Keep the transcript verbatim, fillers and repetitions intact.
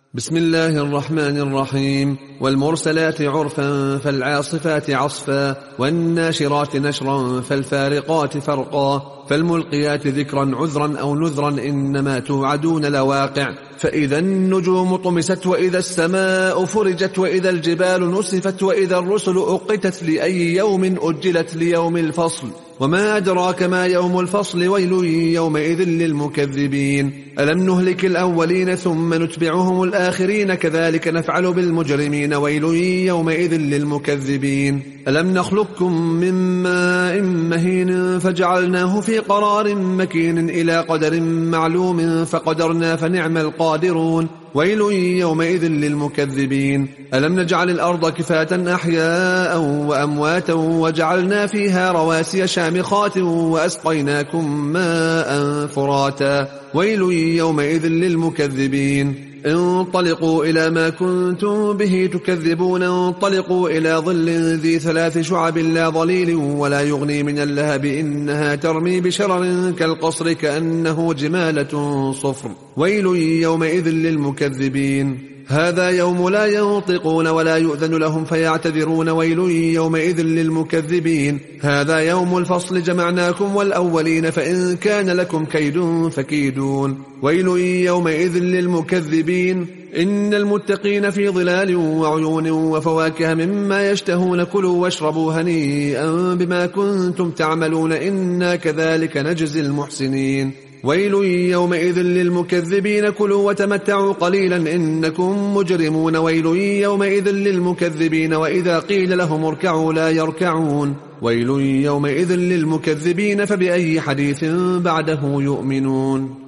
بسم الله الرحمن الرحيم. والمرسلات عرفا فالعاصفات عصفا والناشرات نشرا فالفارقات فرقا فالملقيات ذكرا عذرا أو نذرا إنما توعدون لواقع. فإذا النجوم طمست وإذا السماء فرجت وإذا الجبال نسفت وإذا الرسل أقتت لأي يوم أجلت ليوم الفصل. وما أدراك ما يوم الفصل ويل يومئذ للمكذبين. ألم نهلك الأولين ثم نتبعهم الآخرين كذلك نفعل بالمجرمين ويل يومئذ للمكذبين. ألم نخلقكم من ماء مهين فجعلناه في قرار مكين إلى قدر معلوم فقدرنا فنعم القادرون ويل يومئذ للمكذبين. ألم نجعل الأرض كفاة أحياء وأمواتا وجعلنا فيها رواسي شامخات وأسقيناكم ماء فراتا ويل يومئذ للمكذبين. انطلقوا إلى ما كنتم به تكذبون انطلقوا إلى ظل ذي ثلاث شعب لا ظليل ولا يغني من اللهب إنها ترمي بشرر كالقصر كأنه جمالة صفر ويل يومئذ للمكذبين. هذا يوم لا ينطقون ولا يؤذن لهم فيعتذرون ويل يومئذ للمكذبين. هذا يوم الفصل جمعناكم والأولين فإن كان لكم كيد فكيدون ويل يومئذ للمكذبين. إن المتقين في ظلال وعيون وفواكه مما يشتهون كلوا واشربوا هنيئا بما كنتم تعملون إنا كذلك نجزي المحسنين ويل يومئذ للمكذبين. كلوا وتمتعوا قليلا إنكم مجرمون ويل يومئذ للمكذبين. وإذا قيل لهم اركعوا لا يركعون ويل يومئذ للمكذبين. فبأي حديث بعده يؤمنون.